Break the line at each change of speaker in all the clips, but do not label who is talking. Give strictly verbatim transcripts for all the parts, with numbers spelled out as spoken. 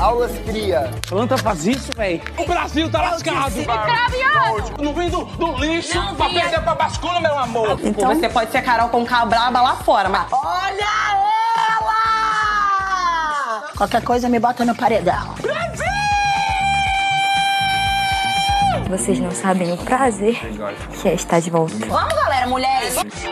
aulas cria.
Planta faz isso, velho. O Brasil tá lascado.
Microbiólogo.
Não vem do, do lixo não pra perder pra bascula, meu amor.
Então você pode ser Carol Conká braba lá fora, mas...
Olha ela!
Qualquer coisa me bota no paredão.
Brasil!
Vocês não sabem o prazer que é estar de volta.
Vamos, galera, mulheres!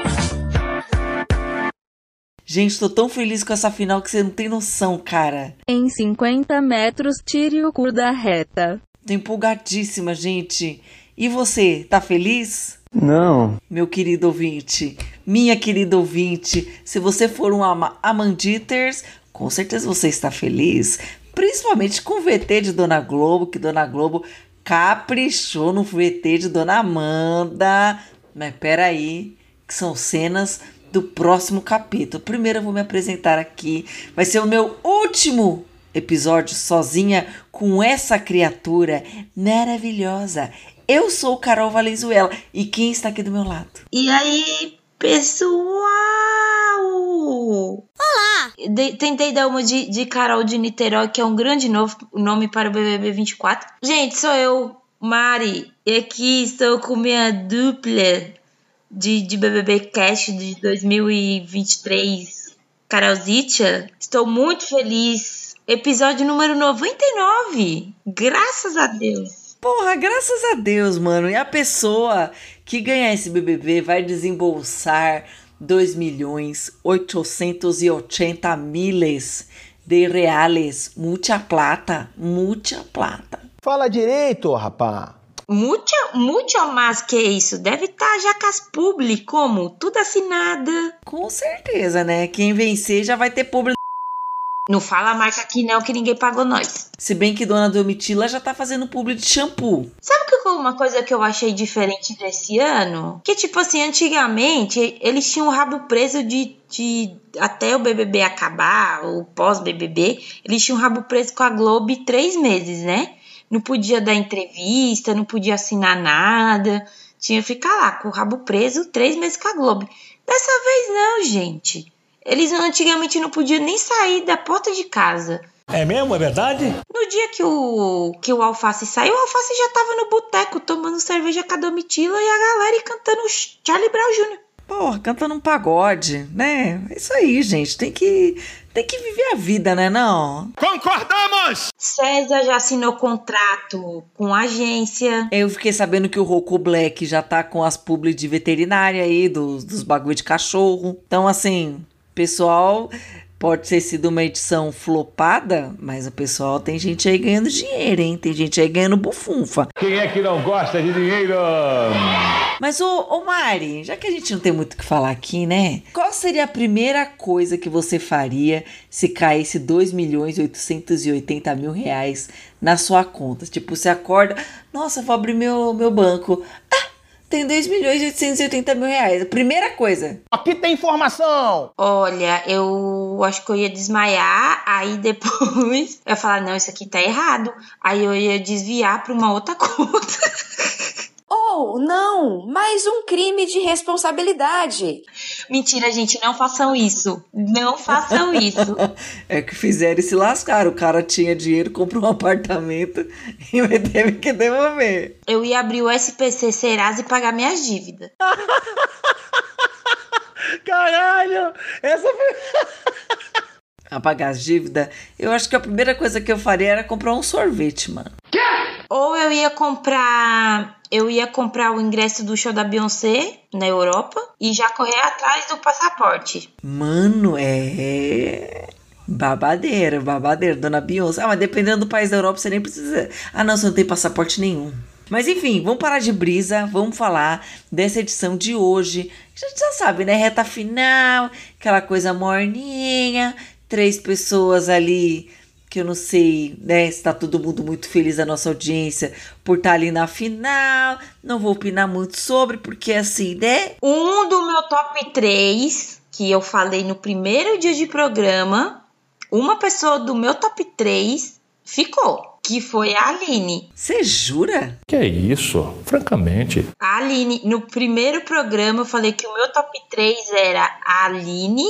Gente, tô tão feliz com essa final que você não tem noção, cara.
Em cinquenta metros, tire o cu da reta.
Tô empolgadíssima, gente. E você, tá feliz?
Não.
Meu querido ouvinte, minha querida ouvinte, se você for um ama Amanditers, com certeza você está feliz. Principalmente com o V T de Dona Globo, que Dona Globo caprichou no V T de Dona Amanda. Mas peraí, que são cenas do próximo capítulo. Primeiro eu vou me apresentar aqui. Vai ser o meu último episódio sozinha com essa criatura maravilhosa. Eu sou Carol Valenzuela e quem está aqui do meu lado?
E aí, pessoal?
Olá!
De- tentei dar uma de, de Carol de Niterói, que é um grande novo nome para o B B B vinte e quatro. Gente, sou eu, Mari, e aqui estou com minha dupla de, de B B B Cast de dois mil e vinte e três, Carolzitia. Estou muito feliz. Episódio número noventa e nove. Graças a Deus.
Porra, graças a Deus, mano. E a pessoa que ganhar esse B B B vai desembolsar dois milhões oitocentos e oitenta miles de reais. Muita plata, muita plata.
Fala direito, rapá.
Muito, muito mais que isso. Deve estar já com as publi, como? Tudo assinada.
Com certeza, né? Quem vencer já vai ter publi.
Não fala a marca aqui não, que ninguém pagou nós.
Se bem que Dona Domitila já tá fazendo publi de shampoo.
Sabe que uma coisa que eu achei diferente desse ano? Que tipo assim, antigamente eles tinham o rabo preso de, de até o B B B acabar, o pós-B B B, eles tinham o rabo preso com a Globo três meses, né? Não podia dar entrevista, não podia assinar nada, tinha que ficar lá com o rabo preso três meses com a Globo. Dessa vez não, gente. Eles antigamente não podiam nem sair da porta de casa.
É mesmo? É verdade?
No dia que o, que o Alface saiu, o Alface já tava no boteco tomando cerveja com a Domitila e a galera e cantando Charlie Brown Júnior
Porra, cantando um pagode, né? É isso aí, gente. Tem que, tem que viver a vida, né, não?
Concordamos!
César já assinou contrato com a agência.
Eu fiquei sabendo que o Rocco Black já tá com as publi de veterinária aí, dos, dos bagulho de cachorro. Então, assim... Pessoal, pode ter sido uma edição flopada, mas o pessoal tem gente aí ganhando dinheiro, hein? Tem gente aí ganhando bufunfa.
Quem é que não gosta de dinheiro?
Mas, ô, ô Mari, já que a gente não tem muito o que falar aqui, né? Qual seria a primeira coisa que você faria se caísse dois milhões oitocentos e oitenta mil reais na sua conta? Tipo, você acorda, nossa, vou abrir meu, meu banco. Ah! Tem dois milhões e oitocentos e oitenta mil reais. A primeira coisa.
Aqui tem informação.
Olha, eu acho que eu ia desmaiar. Aí depois eu ia falar, não, isso aqui tá errado. Aí eu ia desviar pra uma outra conta.
Oh, não! Mais um crime de responsabilidade.
Mentira, gente, não façam isso. Não façam isso.
É que fizeram e se lascaram. O cara tinha dinheiro, comprou um apartamento e teve que devolver.
Eu ia abrir o S P C Serasa e pagar minhas dívidas.
Caralho! Essa foi... Apagar as dívidas? Eu acho que a primeira coisa que eu faria era comprar um sorvete, mano.
Ou eu ia comprar... Eu ia comprar o ingresso do show da Beyoncé na Europa e já correr atrás do passaporte.
Mano, é... Babadeira, babadeira, Dona Beyoncé. Ah, mas dependendo do país da Europa, você nem precisa... Ah, não, você não tem passaporte nenhum. Mas enfim, vamos parar de brisa, vamos falar dessa edição de hoje. A gente já sabe, né? Reta final, aquela coisa morninha, três pessoas ali... que eu não sei, né, se tá todo mundo muito feliz da nossa audiência por estar ali na final, não vou opinar muito sobre, porque assim, né?
Um do meu top três, que eu falei no primeiro dia de programa, uma pessoa do meu top três ficou, que foi a Aline.
Você jura?
Que é isso? Francamente.
A Aline, no primeiro programa eu falei que o meu top três era a Aline,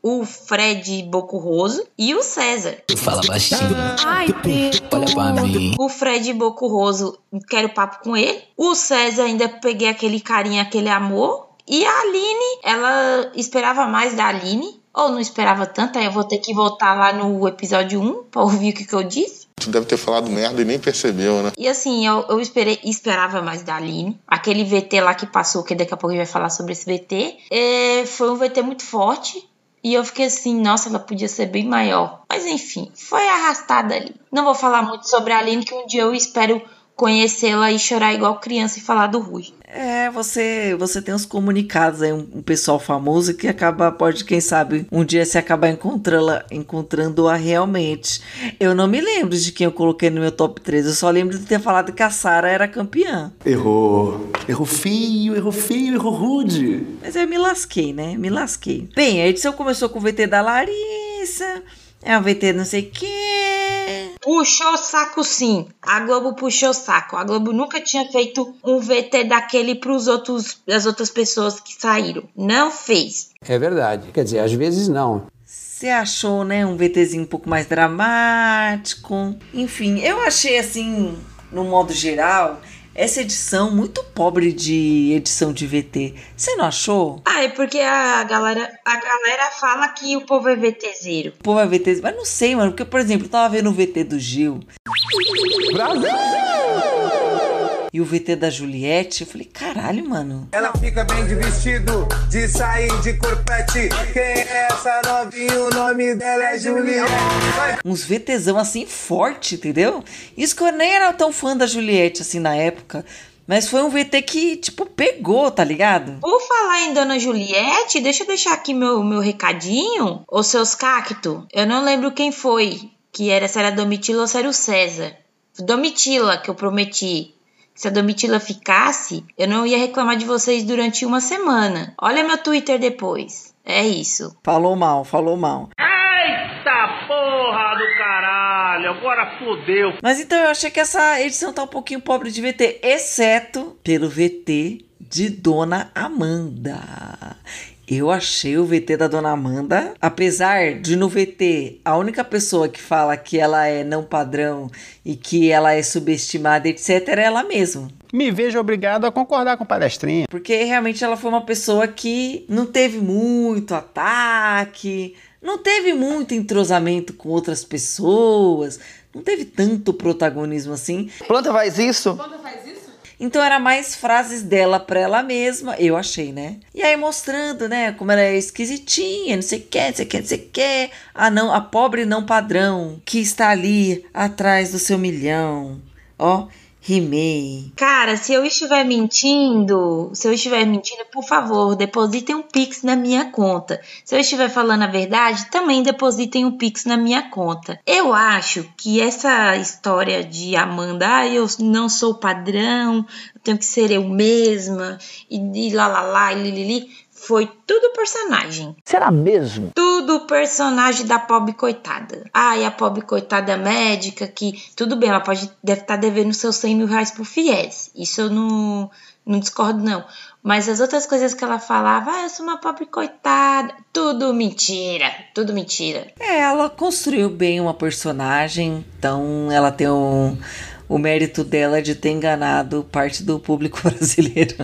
o Fred Bocurroso e o César.
Fala baixinho.
Ai, Deus.
Olha pra mim.
O Fred Bocurroso, quero papo com ele. O César, ainda peguei aquele carinho, aquele amor. E a Aline, ela esperava mais da Aline. Ou não esperava tanto, aí eu vou ter que voltar lá no episódio um pra ouvir o que, que eu disse.
Tu deve ter falado merda e nem percebeu, né?
E assim, eu, eu esperei, esperava mais da Aline. Aquele V T lá que passou, que daqui a pouco a gente vai falar sobre esse V T. É, foi um V T muito forte. E eu fiquei assim, nossa, ela podia ser bem maior. Mas enfim, foi arrastada ali. Não vou falar muito sobre a Aline, que um dia eu espero conhecê-la e chorar igual criança e falar do Rui.
É, você, você tem uns comunicados aí, um, um pessoal famoso que acaba, pode, quem sabe, um dia você acabar encontrando-a, encontrando-a realmente. Eu não me lembro de quem eu coloquei no meu top três, eu só lembro de ter falado que a Sarah era campeã.
Errou. Errou feio, errou feio, errou rude.
Mas eu me lasquei, né? Me lasquei. Bem, a edição começou com o V T da Larissa, é um V T não sei o quê.
Puxou o saco sim. A Globo puxou o saco. A Globo nunca tinha feito um V T daquele pros outros, as outras pessoas que saíram. Não fez.
É verdade. Quer dizer, às vezes não.
Você achou, né, um VTzinho um pouco mais dramático. Enfim, eu achei assim, no modo geral, essa edição muito pobre de edição de V T. Você não achou?
Ah, é porque a galera, a galera fala que o povo é VTzeiro.
O povo é VTzeiro, mas não sei, mano. Porque, por exemplo, eu tava vendo o V T do Gil. Brasil! E o V T da Juliette, eu falei, caralho, mano.
Ela fica bem de vestido, de sair de corpete. Quem é essa novinha? O nome dela é Juliette.
Uns VTzão assim, forte, entendeu? Isso que eu nem era tão fã da Juliette, assim, na época. Mas foi um V T que, tipo, pegou, tá ligado?
Por falar em Dona Juliette, deixa eu deixar aqui meu, meu recadinho. Os seus cactos. Eu não lembro quem foi. Que era, se era Domitila ou se era o César. Domitila, que eu prometi. Se a Domitila ficasse, eu não ia reclamar de vocês durante uma semana. Olha meu Twitter depois. É isso.
Falou mal, falou mal.
Eita porra do caralho, agora fodeu.
Mas então eu achei que essa edição tá um pouquinho pobre de V T, exceto pelo V T de Dona Amanda. Eu achei o V T da Dona Amanda, apesar de no V T a única pessoa que fala que ela é não padrão e que ela é subestimada, etcétera, é ela mesma.
Me vejo obrigado a concordar com o palestrinha.
Porque realmente ela foi uma pessoa que não teve muito ataque, não teve muito entrosamento com outras pessoas, não teve tanto protagonismo assim.
Planta faz isso?
Planta faz isso? Então era mais frases dela pra ela mesma, eu achei, né? E aí mostrando, né, como ela é esquisitinha, não sei o que, não sei o que, não sei o que. Ah não, a pobre não padrão, que está ali atrás do seu milhão. Ó, rimei.
Cara, se eu estiver mentindo, se eu estiver mentindo, por favor, depositem um Pix na minha conta. Se eu estiver falando a verdade, também depositem um Pix na minha conta. Eu acho que essa história de Amanda, ah, eu não sou padrão, eu tenho que ser eu mesma, e, e lá lá lá, e lilili, foi tudo personagem.
Será mesmo?
Tudo personagem da pobre coitada. Ah, e a pobre coitada médica que... Tudo bem, ela pode, deve estar devendo seus cem mil reais pro Fies. Isso eu não, não discordo, não. Mas as outras coisas que ela falava... Ah, eu sou uma pobre coitada. Tudo mentira. Tudo mentira.
É, ela construiu bem uma personagem. Então, ela tem um... O mérito dela de ter enganado parte do público brasileiro.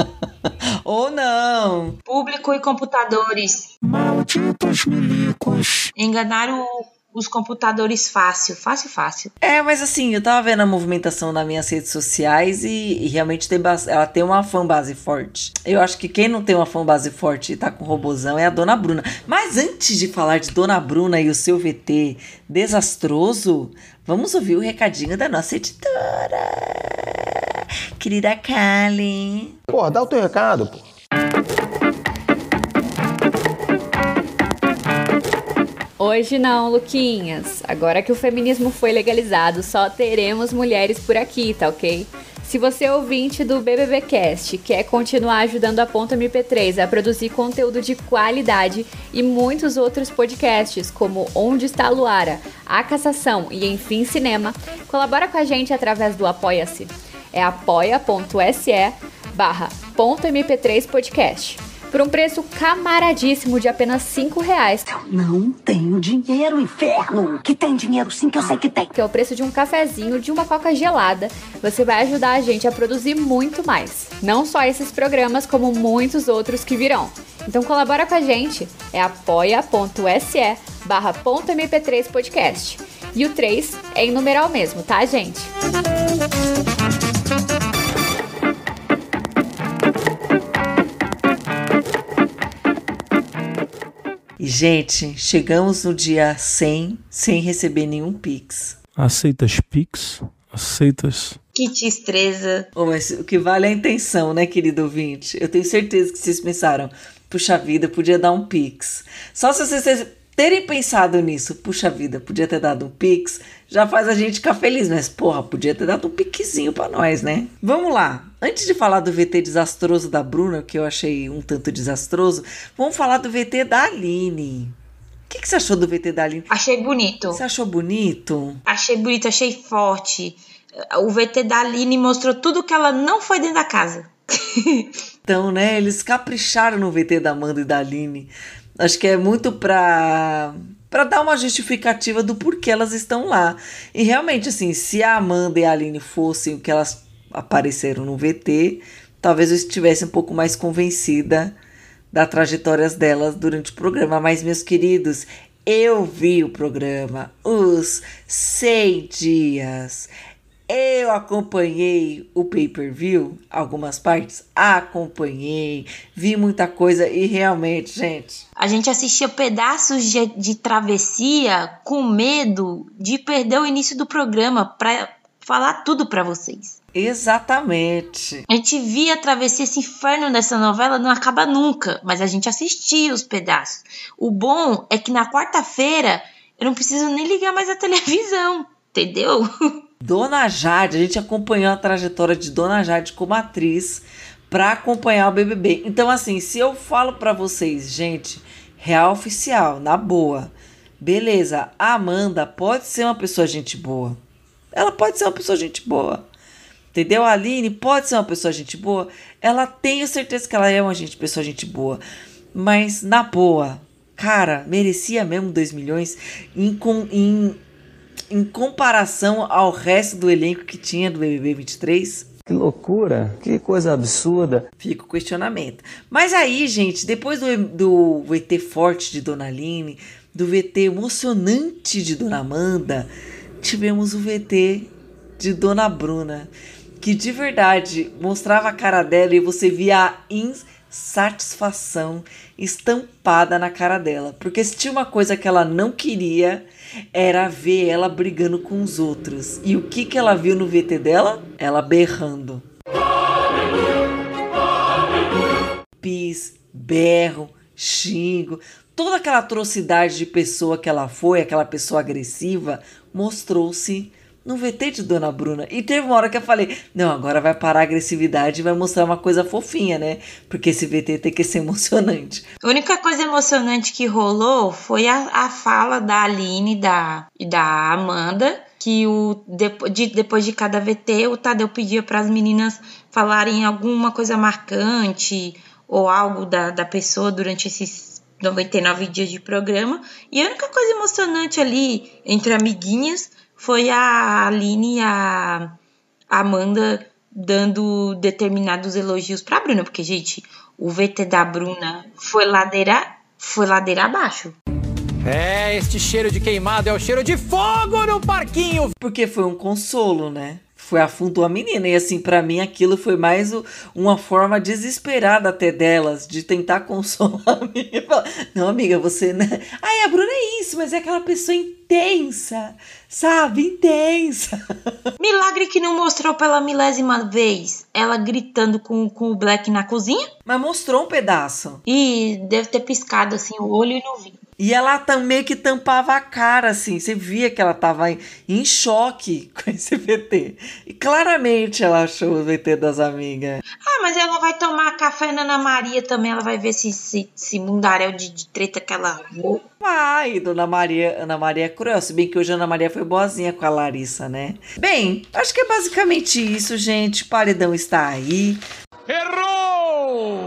Ou não.
Público e computadores.
Malditos milicos.
Enganaram os computadores fácil. Fácil, fácil.
É, mas assim, eu tava vendo a movimentação nas minhas redes sociais e, e realmente tem ela tem uma fanbase forte. Eu acho que quem não tem uma fanbase forte e tá com robozão é a Dona Bruna. Mas antes de falar de Dona Bruna e o seu V T desastroso, vamos ouvir o recadinho da nossa editora. Querida Kali.
Pô, dá o teu recado, pô.
Hoje não, Luquinhas. Agora que o feminismo foi legalizado, só teremos mulheres por aqui, tá ok? Se você é ouvinte do B B B Cast e quer continuar ajudando a Ponto M P três a produzir conteúdo de qualidade e muitos outros podcasts, como Onde Está a Luara, A Cassação e Enfim Cinema, colabora com a gente através do Apoia-se. É apoia.se barra ponto mp3 podcast. por um preço camaradíssimo de apenas cinco reais.
Não tenho dinheiro, inferno! Que tem dinheiro sim, que eu sei que tem.
Que é o preço de um cafezinho, de uma coca gelada. Você vai ajudar a gente a produzir muito mais. Não só esses programas, como muitos outros que virão. Então colabora com a gente. É apoia.se barra ponto M P três podcast. E o três é em numeral mesmo, tá, gente?
E, gente, chegamos no dia cem sem receber nenhum Pix.
Aceitas Pix? Aceitas?
Que destreza.
Oh, mas o que vale é a intenção, né, querido ouvinte? Eu tenho certeza que vocês pensaram, puxa vida, podia dar um Pix. Só se vocês terem pensado nisso, puxa vida, podia ter dado um Pix, já faz a gente ficar feliz, mas porra, podia ter dado um Pixzinho pra nós, né? Vamos lá. Antes de falar do V T desastroso da Bruna, que eu achei um tanto desastroso, vamos falar do V T da Aline. O que, que você achou do V T da Aline?
Achei bonito.
Você achou bonito?
Achei bonito, achei forte. O V T da Aline mostrou tudo que ela não foi dentro da casa.
Então, né, eles capricharam no V T da Amanda e da Aline. Acho que é muito pra, pra dar uma justificativa do porquê elas estão lá. E realmente, assim, se a Amanda e a Aline fossem o que elas apareceram no V T, talvez eu estivesse um pouco mais convencida das trajetórias delas durante o programa. Mas, meus queridos, eu vi o programa os cem dias. Eu acompanhei o pay-per-view, algumas partes, acompanhei, vi muita coisa e realmente, gente...
A gente assistia pedaços de, de travessia com medo de perder o início do programa pra falar tudo pra vocês.
Exatamente.
A gente via a travessia, esse inferno dessa novela não acaba nunca, mas a gente assistia os pedaços. O bom é que na quarta-feira eu não preciso nem ligar mais a televisão, entendeu?
Dona Jade, a gente acompanhou a trajetória de Dona Jade como atriz para acompanhar o B B B. Então, assim, se eu falo para vocês, gente, real oficial, na boa, beleza, a Amanda pode ser uma pessoa gente boa. Ela pode ser uma pessoa gente boa. Entendeu? A Aline pode ser uma pessoa gente boa. Ela tenho certeza que ela é uma gente, pessoa gente boa. Mas, na boa, cara, merecia mesmo dois milhões em... em Em comparação ao resto do elenco que tinha do B B B vinte e três.
Que loucura, que coisa absurda.
Fica o questionamento. Mas aí, gente, depois do, do V T forte de Dona Aline, do V T emocionante de Dona Amanda, tivemos o V T de Dona Bruna, que de verdade mostrava a cara dela e você via a insatisfação estampada na cara dela. Porque se tinha uma coisa que ela não queria... era ver ela brigando com os outros. E o que, que ela viu no V T dela? Ela berrando. Pis, berro, xingo. Toda aquela atrocidade de pessoa que ela foi, aquela pessoa agressiva, mostrou-se no V T de Dona Bruna. E teve uma hora que eu falei, não, agora vai parar a agressividade e vai mostrar uma coisa fofinha, né? Porque esse V T tem que ser emocionante.
A única coisa emocionante que rolou foi a, a fala da Aline da, e da Amanda, que o, de, de, depois de cada V T, o Tadeu pedia para as meninas falarem alguma coisa marcante ou algo da, da pessoa durante esses noventa e nove dias de programa. E a única coisa emocionante ali, entre amiguinhas, foi a Aline e a Amanda dando determinados elogios pra Bruna. Porque, gente, o V T da Bruna foi ladeira, foi ladeira abaixo.
É, este cheiro de queimado é o cheiro de fogo no parquinho.
Porque foi um consolo, né? Foi afundou a menina. E assim, pra mim, aquilo foi mais o, uma forma desesperada até delas de tentar consolar a menina. Não, amiga, você... Né? Ai, a Bruna é isso, mas é aquela pessoa intensa, sabe? Intensa.
Milagre que não mostrou pela milésima vez ela gritando com, com o Black na cozinha.
Mas mostrou um pedaço.
E deve ter piscado assim o olho e não vi.
E ela também que tampava a cara, assim. Você via que ela tava em, em choque com esse V T. E claramente ela achou o V T das amigas.
Ah, mas ela vai tomar café na Ana Maria também. Ela vai ver esse, esse, esse mundaréu de, de treta que ela arrumou.
Vai, Dona Maria, Ana Maria é cruel. Se bem que hoje a Ana Maria foi boazinha com a Larissa, né? Bem, acho que é basicamente isso, gente. O paredão está aí.
Errou!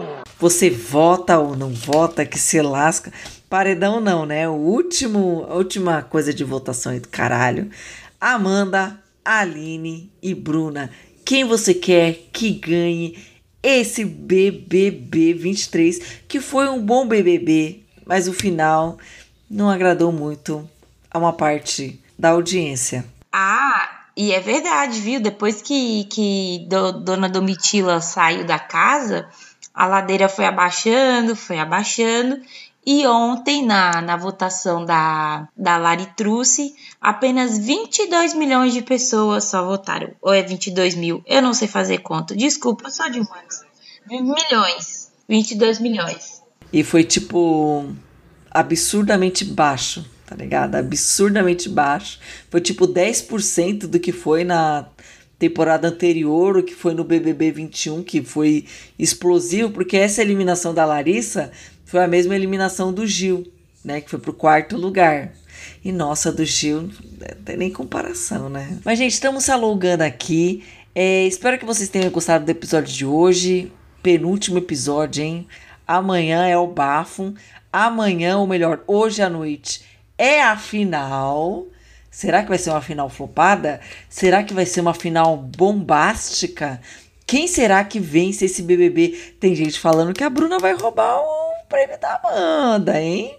Você vota ou não vota, que se lasca. Paredão não, né? O último, a última coisa de votação aí do caralho. Amanda, Aline e Bruna. Quem você quer que ganhe esse B B B vinte e três, que foi um bom B B B, mas o final não agradou muito a uma parte da audiência.
Ah, e é verdade, viu? Depois que, que do, Dona Domitila saiu da casa, a ladeira foi abaixando, foi abaixando. E ontem, na, na votação da, da Lari Truce, apenas vinte e dois milhões de pessoas só votaram. Ou é vinte e dois mil? Eu não sei fazer conta. Desculpa, só de humanos. Milhões. vinte e dois milhões.
E foi, tipo, absurdamente baixo, tá ligado? Absurdamente baixo. Foi, tipo, dez por cento do que foi na temporada anterior, o que foi no B B B vinte e um, que foi explosivo, porque essa eliminação da Larissa foi a mesma eliminação do Gil, né? Que foi pro quarto lugar. E nossa, do Gil, não tem nem comparação, né? Mas, gente, estamos se alongando aqui. É, espero que vocês tenham gostado do episódio de hoje. Penúltimo episódio, hein? Amanhã é o bafo. Amanhã, ou melhor, hoje à noite, é a final. Será que vai ser uma final flopada? Será que vai ser uma final bombástica? Quem será que vence esse B B B? Tem gente falando que a Bruna vai roubar o prêmio da Amanda, hein?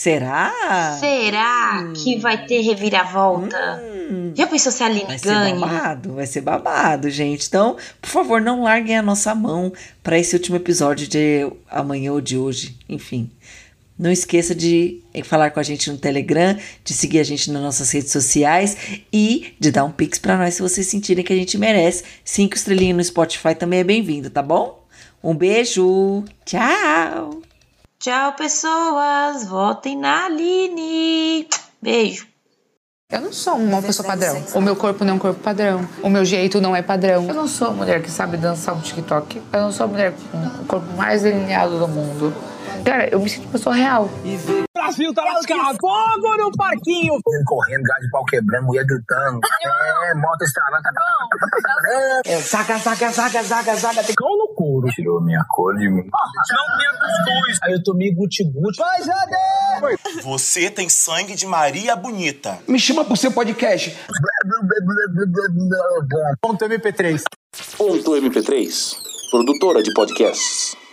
Será?
Será hum. que vai ter reviravolta? Hum. Já pensou se a Aline
vai
ganha?
Vai ser babado, vai ser babado, gente. Então, por favor, não larguem a nossa mão para esse último episódio de amanhã ou de hoje. Enfim, não esqueça de falar com a gente no Telegram, de seguir a gente nas nossas redes sociais e de dar um pix para nós se vocês sentirem que a gente merece. Cinco estrelinhas no Spotify também é bem-vindo, tá bom? Um beijo. Tchau.
Tchau, pessoas. Votem na Aline. Beijo.
Eu não sou uma pessoa padrão. O meu corpo não é um corpo padrão. O meu jeito não é padrão. Eu não sou a mulher que sabe dançar um TikTok. Eu não sou a mulher com o corpo mais delineado do mundo. Cara, eu me sinto uma pessoa real.
Brasil tá lascado. Fogo no parquinho.
Ele correndo, gás de pau quebrando, mulher gritando. É, moto estralando.
É, saca, saca, saca, saca, saca. Tem cão no couro.
Tirou minha cor de mim.
Não minha cuscuz. Aí eu tomei guti-guti. Vai, Jade!
Você tem sangue de Maria Bonita.
Me chama pro seu podcast.
Ponto M P três.
Ponto M P três. Produtora de podcasts.